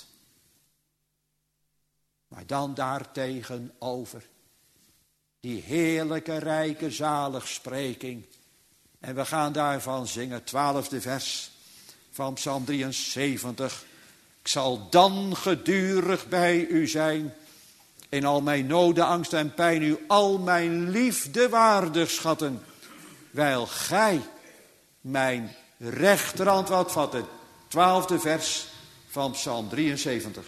Maar dan daartegenover die heerlijke, rijke zaligspreking. En we gaan daarvan zingen, twaalfde vers van Psalm drieënzeventig. Ik zal dan gedurig bij u zijn, in al mijn noden, angst en pijn, u al mijn liefde waardig schatten, wijl gij mijn rechterhand wilt vatten. Twaalfde vers van Psalm drieënzeventig.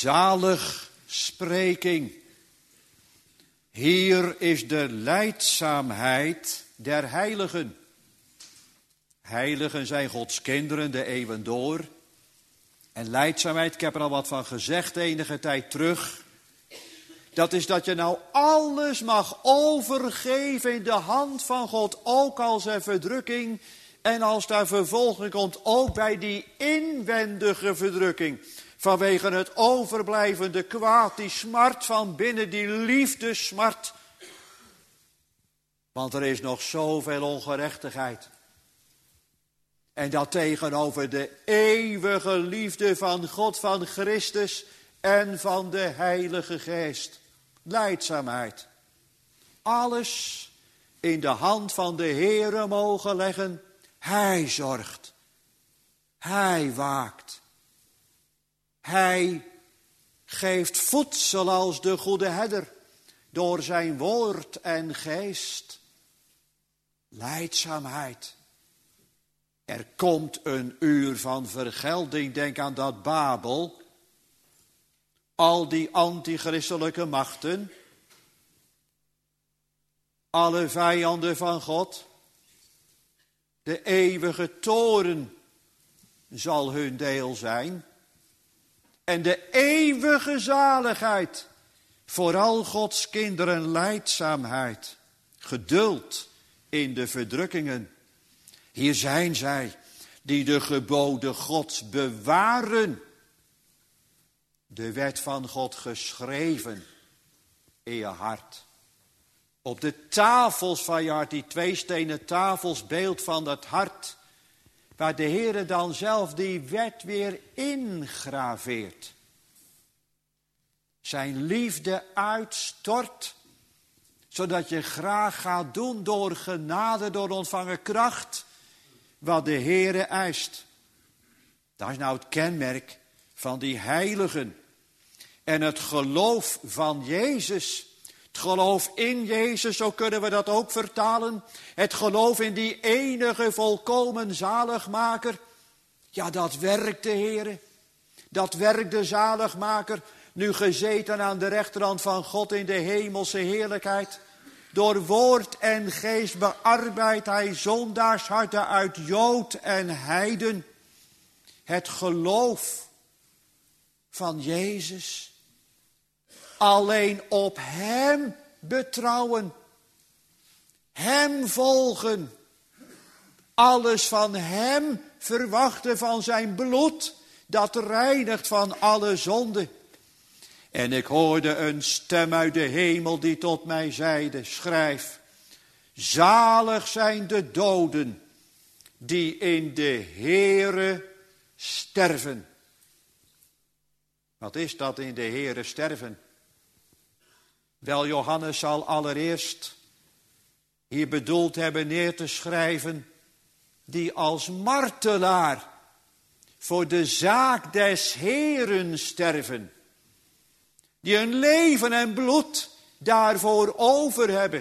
zaligspreking. Hier is de lijdzaamheid der heiligen. Heiligen zijn Gods kinderen de eeuwen door. En lijdzaamheid, ik heb er al wat van gezegd enige tijd terug. Dat is dat je nou alles mag overgeven in de hand van God. Ook als er verdrukking en als daar vervolging komt. Ook bij die inwendige verdrukking. Vanwege het overblijvende kwaad, die smart van binnen, die liefdesmart. Want er is nog zoveel ongerechtigheid. En dat tegenover de eeuwige liefde van God, van Christus en van de Heilige Geest. Lijdzaamheid. Alles in de hand van de Heere mogen leggen. Hij zorgt. Hij waakt. Hij geeft voedsel als de goede herder door zijn woord en geest. Lijdzaamheid. Er komt een uur van vergelding, denk aan dat Babel. Al die antichristelijke machten. Alle vijanden van God. De eeuwige toorn zal hun deel zijn. En de eeuwige zaligheid. Vooral Gods kinderen lijdzaamheid. Geduld in de verdrukkingen. Hier zijn zij die de geboden Gods bewaren. De wet van God geschreven in je hart. Op de tafels van je hart, die twee stenen tafels, beeld van het hart. Waar de Heere dan zelf die wet weer ingraveert. Zijn liefde uitstort. Zodat je graag gaat doen door genade, door ontvangen kracht. Wat de Heere eist. Dat is nou het kenmerk van die heiligen. En het geloof van Jezus. Het geloof in Jezus, zo kunnen we dat ook vertalen. Het geloof in die enige volkomen zaligmaker. Ja, dat werkt de Heere. Dat werkt de zaligmaker. Nu gezeten aan de rechterhand van God in de hemelse heerlijkheid. Door woord en geest bearbeidt hij zondaarsharten uit Jood en heiden. Het geloof van Jezus. Alleen op hem betrouwen. Hem volgen. Alles van hem verwachten, van zijn bloed. Dat reinigt van alle zonde. En ik hoorde een stem uit de hemel die tot mij zeide, schrijf. Zalig zijn de doden die in de Heere sterven. Wat is dat in de Heere sterven? Wel, Johannes zal allereerst hier bedoeld hebben neer te schrijven, die als martelaar voor de zaak des Heeren sterven. Die hun leven en bloed daarvoor over hebben.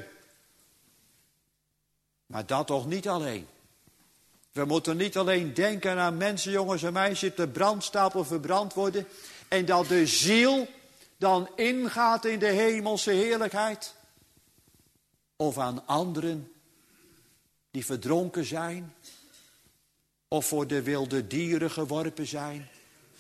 Maar dat toch niet alleen. We moeten niet alleen denken aan mensen, jongens en meisjes, de brandstapel verbrand worden. En dat de ziel dan ingaat in de hemelse heerlijkheid. Of aan anderen die verdronken zijn. Of voor de wilde dieren geworpen zijn.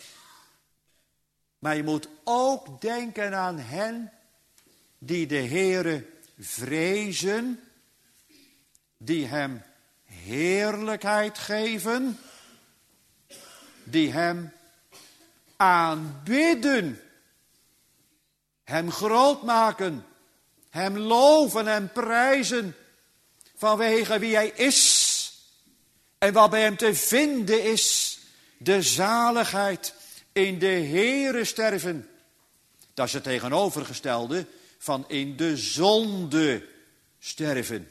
Maar je moet ook denken aan hen die de Heere vrezen. Die hem heerlijkheid geven. Die hem aanbidden. Hem groot maken. Hem loven en prijzen. Vanwege wie hij is. En wat bij hem te vinden is. De zaligheid. In de Heere sterven. Dat is het tegenovergestelde van in de zonde sterven.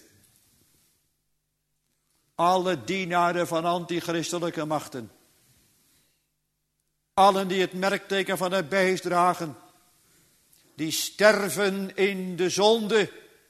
Alle dienaren van antichristelijke machten. Allen die het merkteken van het beest dragen. Die sterven in de zonde.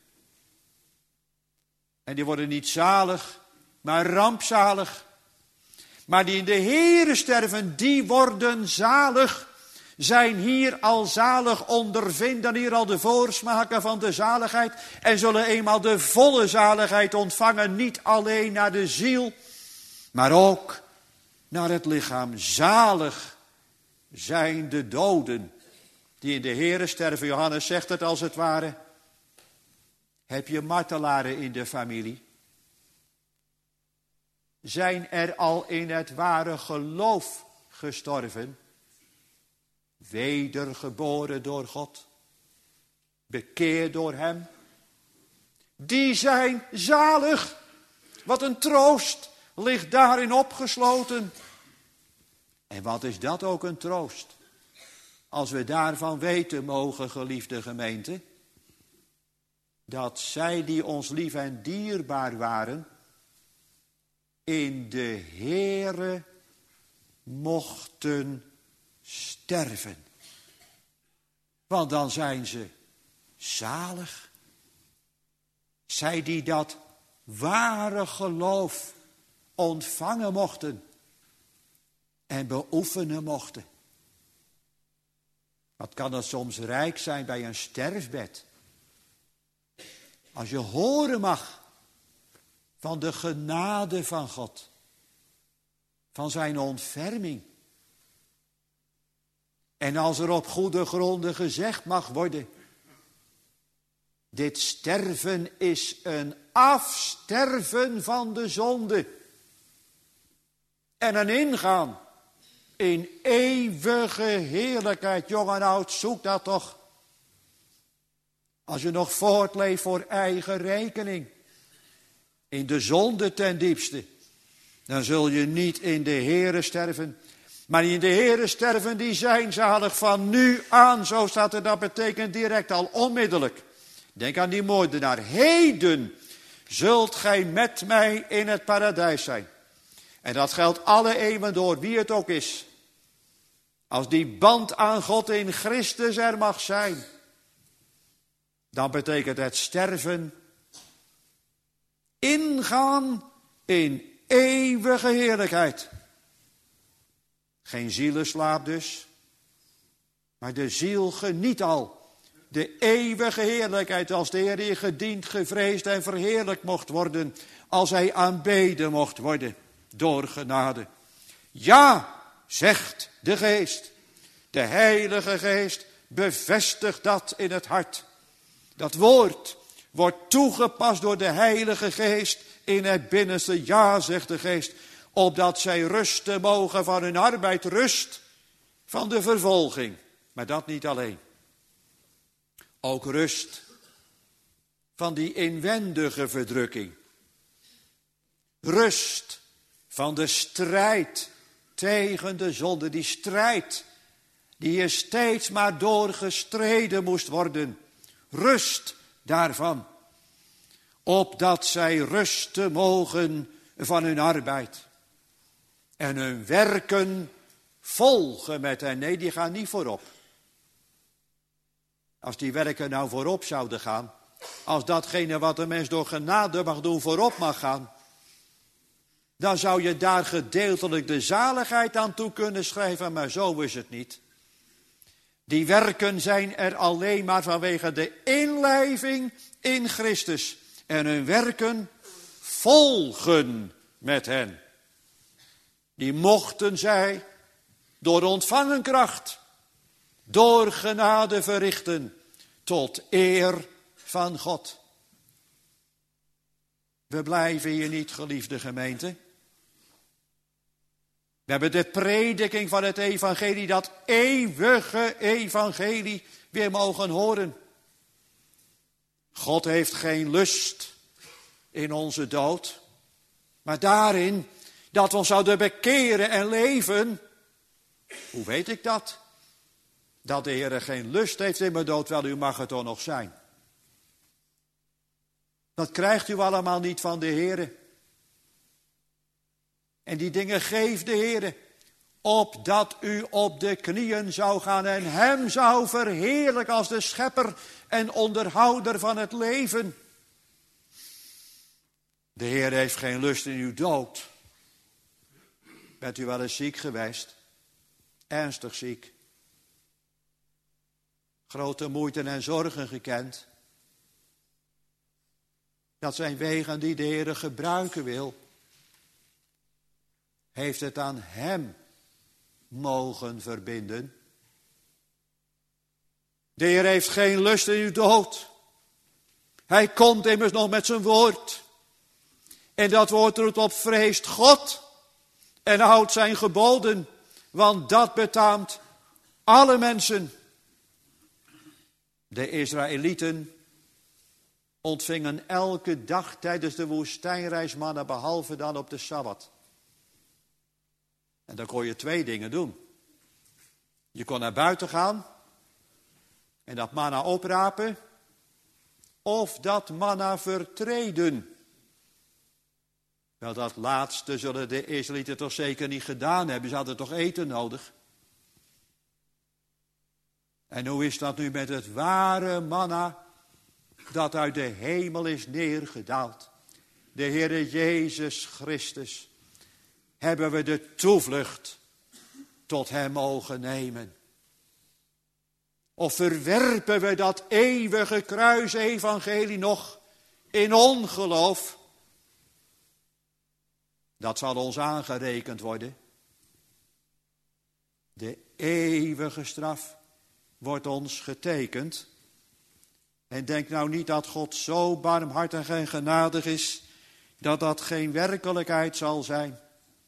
En die worden niet zalig, maar rampzalig. Maar die in de Heere sterven, die worden zalig. zijn hier al zalig, ondervinden hier al de voorsmaken van de zaligheid en zullen eenmaal de volle zaligheid ontvangen, niet alleen naar de ziel, maar ook naar het lichaam. Zalig zijn de doden die in de Here sterven. Johannes zegt het als het ware. Heb je martelaren in de familie? Zijn er al in het ware geloof gestorven? Wedergeboren door God, bekeerd door hem. Die zijn zalig. Wat een troost ligt daarin opgesloten. En wat is dat ook een troost? Als we daarvan weten mogen, geliefde gemeente, dat zij die ons lief en dierbaar waren, in de Heere mochten sterven. Want dan zijn ze zalig. Zij die dat ware geloof ontvangen mochten en beoefenen mochten. Wat kan het soms rijk zijn bij een sterfbed. Als je horen mag van de genade van God, van zijn ontferming. En als er op goede gronden gezegd mag worden, dit sterven is een afsterven van de zonde. En een ingaan in eeuwige heerlijkheid. Jong en oud, zoek dat toch. Als je nog voortleeft voor eigen rekening, in de zonde ten diepste, dan zul je niet in de Heere sterven. Maar in de Heere sterven, die zijn zalig van nu aan. Zo staat er, dat betekent direct al onmiddellijk. Denk aan die moordenaar. Heden zult gij met mij in het paradijs zijn. En dat geldt alle eeuwen door, wie het ook is. Als die band aan God in Christus er mag zijn, dan betekent het sterven ingaan in eeuwige heerlijkheid. Geen zielenslaap dus, maar de ziel geniet al de eeuwige heerlijkheid als de Heer hier gediend, gevreesd en verheerlijkt mocht worden, als hij aanbeden mocht worden door genade. Ja, zegt de Geest, de Heilige Geest bevestigt dat in het hart. Dat woord wordt toegepast door de Heilige Geest in het binnenste. Ja, zegt de Geest, opdat zij rusten mogen van hun arbeid, rust van de vervolging. Maar dat niet alleen. Ook rust van die inwendige verdrukking. Rust van de strijd tegen de zonde. Die strijd die hier steeds maar door gestreden moest worden. Rust daarvan. Opdat zij rusten mogen van hun arbeid. En hun werken volgen met hen. Nee, die gaan niet voorop. Als die werken nou voorop zouden gaan. Als datgene wat de mens door genade mag doen voorop mag gaan. Dan zou je daar gedeeltelijk de zaligheid aan toe kunnen schrijven. Maar zo is het niet. Die werken zijn er alleen maar vanwege de inlijving in Christus. En hun werken volgen met hen. Die mochten zij door ontvangen kracht, door genade verrichten, tot eer van God. We blijven hier niet, geliefde gemeente. We hebben de prediking van het evangelie, dat eeuwige evangelie, weer mogen horen. God heeft geen lust in onze dood, maar daarin dat we ons zouden bekeren en leven. Hoe weet ik dat? Dat de Heer geen lust heeft in mijn dood, wel, u mag het toch nog zijn. Dat krijgt u allemaal niet van de Heer. En die dingen geeft de Heer, opdat u op de knieën zou gaan en hem zou verheerlijken als de schepper en onderhouder van het leven. De Heer heeft geen lust in uw dood. Bent u wel eens ziek geweest? Ernstig ziek? grote moeite en zorgen gekend. Dat zijn wegen die de Heer gebruiken wil. Heeft het aan hem mogen verbinden. De Heer heeft geen lust in uw dood. Hij komt immers nog met zijn woord. En dat woord roept op: vreest God en houdt zijn geboden, want dat betaamt alle mensen. De Israëlieten ontvingen elke dag tijdens de woestijnreis manna, behalve dan op de Sabbat. En dan kon je twee dingen doen. Je kon naar buiten gaan en dat manna oprapen, of dat manna vertreden. Wel, dat laatste zullen de Israëlieten toch zeker niet gedaan hebben. Ze hadden toch eten nodig. En hoe is dat nu met het ware manna dat uit de hemel is neergedaald? De Heere Jezus Christus. Hebben we de toevlucht tot hem mogen nemen? Of verwerpen we dat eeuwige kruisevangelie nog in ongeloof? Dat zal ons aangerekend worden. De eeuwige straf wordt ons getekend. En denk nou niet dat God zo barmhartig en genadig is dat dat geen werkelijkheid zal zijn.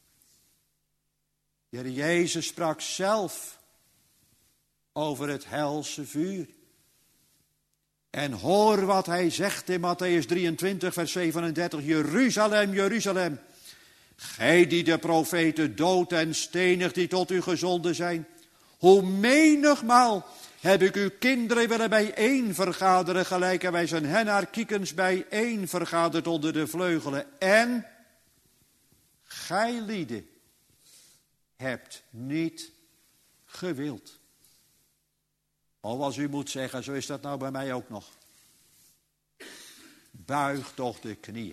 De Heer Jezus sprak zelf over het helse vuur. En hoor wat hij zegt in Mattheüs drieëntwintig, vers zevenendertig. Jeruzalem, Jeruzalem, gij die de profeten doodt en stenigt die tot u gezonden zijn. Hoe menigmaal heb ik uw kinderen willen bijeen vergaderen, gelijk wij zijn hen haar kiekens bijeen vergaderd onder de vleugelen. En gij lieden hebt niet gewild. Oh, als u moet zeggen, zo is dat nou bij mij ook nog. Buig toch de knieën.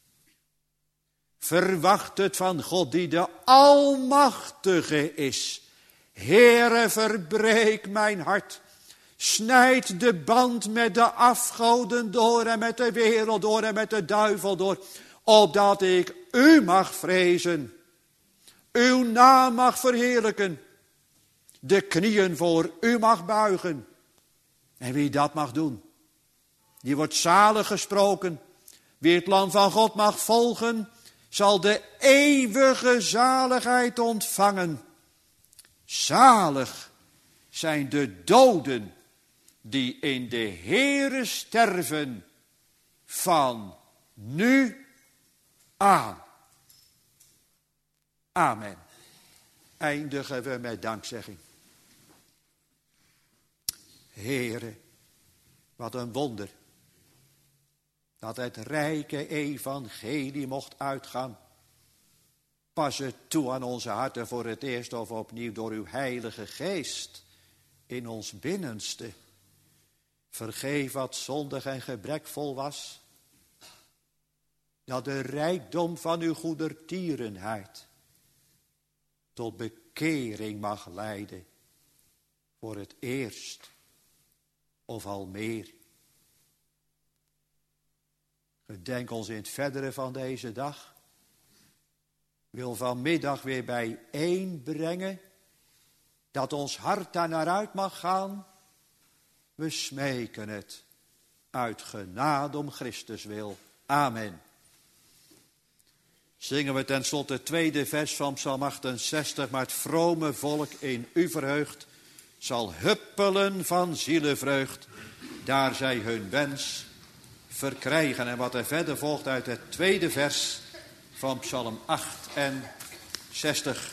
Verwacht het van God die de Almachtige is. Heere, verbreek mijn hart. Snijd de band met de afgoden door en met de wereld door en met de duivel door. Opdat ik u mag vrezen. Uw naam mag verheerlijken. De knieën voor u mag buigen. En wie dat mag doen, die wordt zalig gesproken. Wie het lam van God mag volgen, zal de eeuwige zaligheid ontvangen. Zalig zijn de doden die in de Heere sterven van nu aan. Amen. Eindigen we met dankzegging. Heere, wat een wonder dat het rijke evangelie mocht uitgaan. Pas het toe aan onze harten voor het eerst of opnieuw door uw heilige geest in ons binnenste. Vergeef wat zondig en gebrekvol was. Dat de rijkdom van uw goedertierenheid tot bekering mag leiden. Voor het eerst of al meer. Gedenk ons in het verdere van deze dag. Wil vanmiddag weer bijeenbrengen. Dat ons hart daar naar uit mag gaan. We smeken het uit genade om Christus wil. Amen. Zingen we ten slotte het tweede vers van Psalm achtenzestig. Maar het vrome volk in u verheugt zal huppelen van zielenvreugd. Daar zij hun wens verkrijgen. En wat er verder volgt uit het tweede vers van Psalm achtenzestig.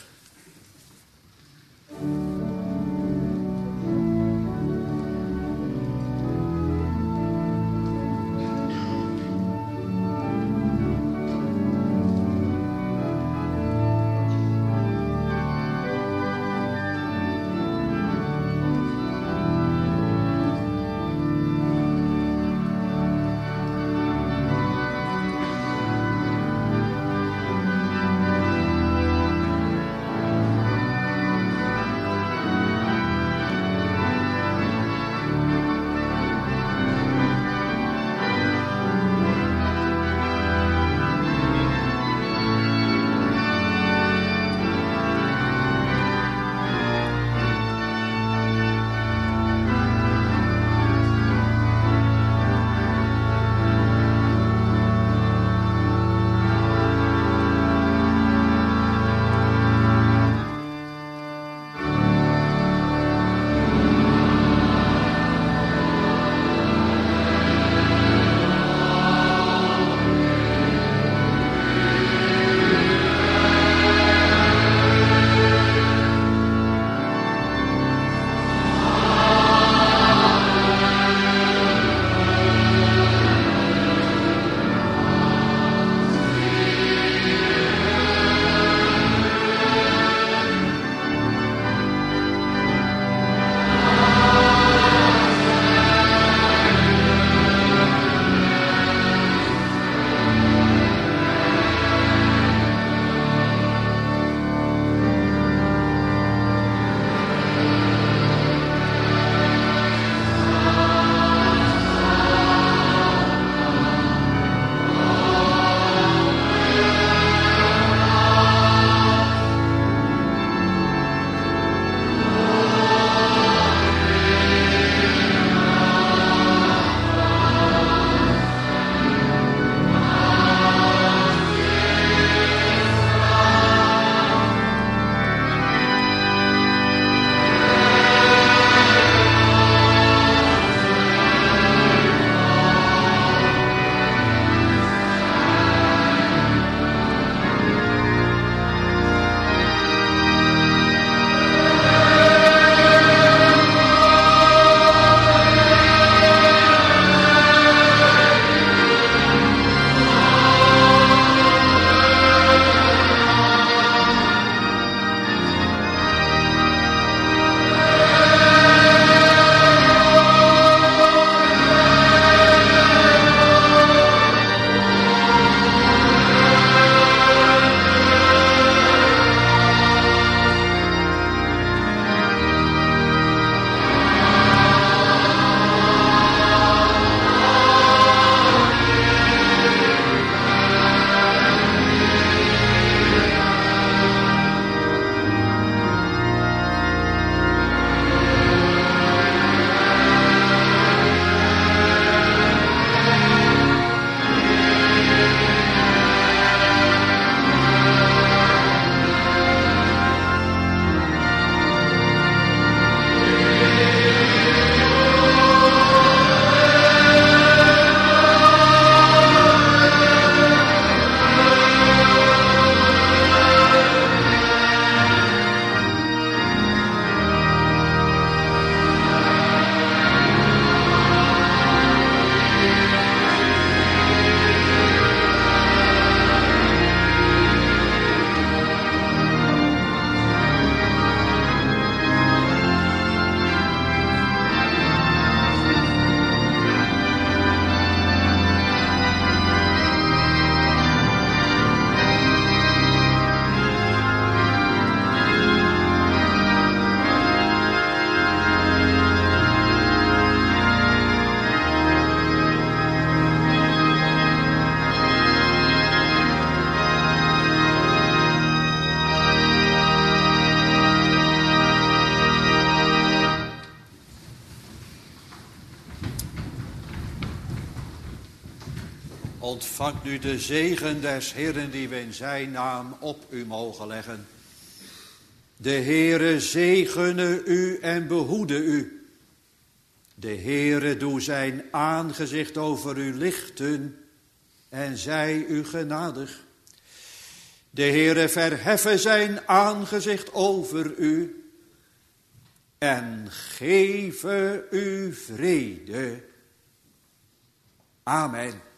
Ontvangt nu de zegen des Heeren die we in zijn naam op u mogen leggen. De Heere zegene u en behoede u. De Heere doe zijn aangezicht over u lichten en zij u genadig. De Heere verheffe zijn aangezicht over u en geven u vrede. Amen.